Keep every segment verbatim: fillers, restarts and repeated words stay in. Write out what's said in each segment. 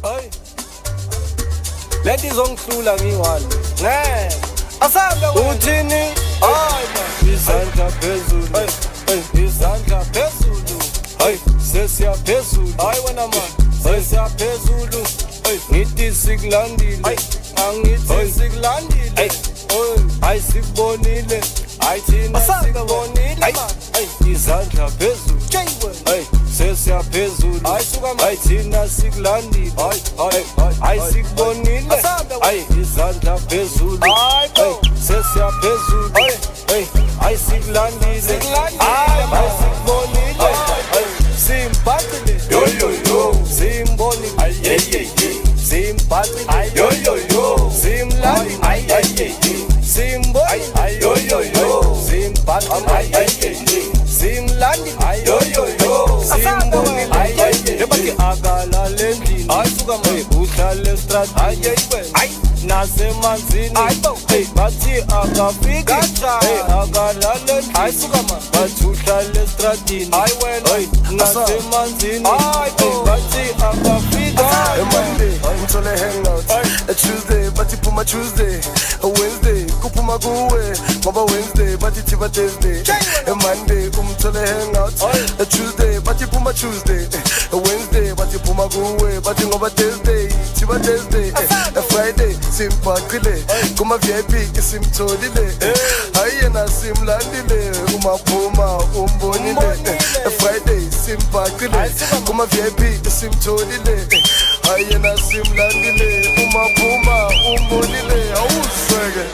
Hey. Leti zongihlula ngiwani. Ne. Asanda uthini? Hayi man. Izandla phezulu. Hey. Hey. Izandla phezulu. Hey. Sesiyaphezulu. Hayi wena man. Sesiyaphezulu. Hey. Ngithi sikulandile. Hey. Angithi sikulandile. Hey. Hey. Hayi sikubonile. Hayi thina sikubonile man. Hey. Izandla phezulu. Hey. Sesiyaphezulu. Hayi suka man. Hayi thina sikulandile. Hayi hayi hayi sikubonile. Hayi izandla phezulu. Hayi sesiyaphezulu. Hey. Hayi sikulandile. Hayi sikubonile. Simphathile. Yo yo yo. Simbonile. Ay ay ay. Simphathile. Yo yo yo. Simlandile. Ay ay ay. Simbonile. Ay yo yo yo. Simphathile. Ay ay ay. Simlandile. Yo yo yo. Simbonile. Ay ay ay. Yebaki akala lendini. Ay suka mwe uhlale strat. Ay ay ay. Nasemanzini. Hey bathi akafika. Hey akala lendini. Ay suka man. Bathi uhlale stratini. Ay wena. Hey nasemanzini. Ay bathi akafika. A Monday, ngithole hangout. A Tuesday, bathi phuma Tuesday. A Wednesday, kuphuma kuwe. Ngoba Wednesday, bathi thiba Thursday. A Monday, ngithole hangout. A Tuesday, bathi phuma Tuesday. A Wednesday, bathi phuma kuwe. Bathi ngoba Thursday, thiba Thursday. A Friday, simpaqile. Kuma V I P simtholile. Hayi yena simlandile. Uma phuma umbonile. A Friday, simpaqile. Kuma V I P simtholile. Hayi yena simlandile. Uma phuma umbonile. Awuseke.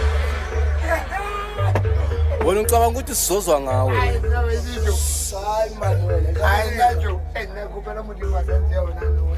Wena ucabanga ukuthi sizozwa ngawe. Hayi man wena. Hayi ngajo. Enakupela umuntu wasenze yona no.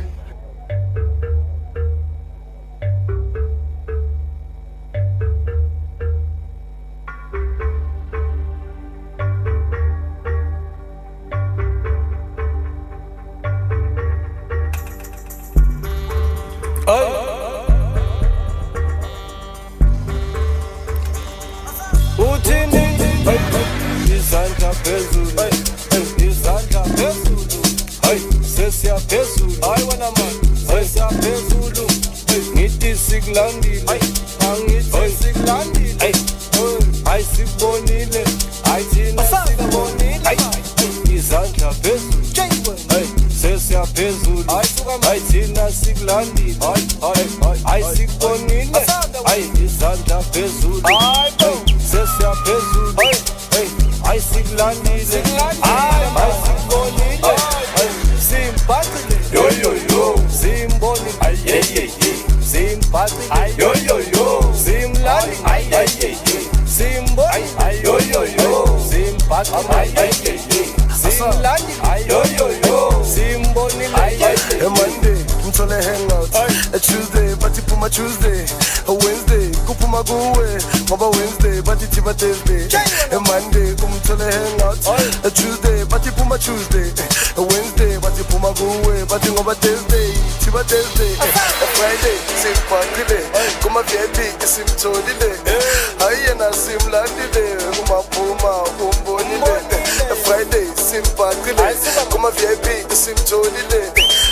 Uthini? Izandla phezulu. Izandla phezulu. Hey, sesiyaphezulu. Hayi wena man. Sesiyaphezulu. Ngithi sikulandile. Angithi sikulandile. Hey, hayi sikubonile. Hayi thina sikubonile. Izandla phezulu. Hey, sesiyaphezulu. Hayi thina sikulandile. Hayi sikubonile. Hayi izandla phezulu. Sesiyaphezulu. Hey, hayi sikulandile. Hayi sikubonile. Simphathile. Yo yo yo. Simbonile. Ay ay ay. Simphathile. Yo yo yo. Simlandile. Ay ay ay. Simbonile. Ay yo yo yo. Simphathile. Ay ay ay. Simlandile. Yo yo yo. Simbonile. Ay ay ay. A Monday, ngithole hangout. A Tuesday, bathi phuma Tuesday. A Wednesday, kuphuma kuwe. Ngoba Wednesday, bathi thiba Thursday. A Monday, ngithole hangout. A Tuesday, bathi phuma Tuesday. A Wednesday, bathi phuma kuwe. Bathi ngoba Thursday, thiba Thursday. A Friday, simpaqile. Kuma V I P simtholile. Hayi yena simlandile. Uma phuma umbonile. A Friday, simpaqile. Kuma V I P simtholile.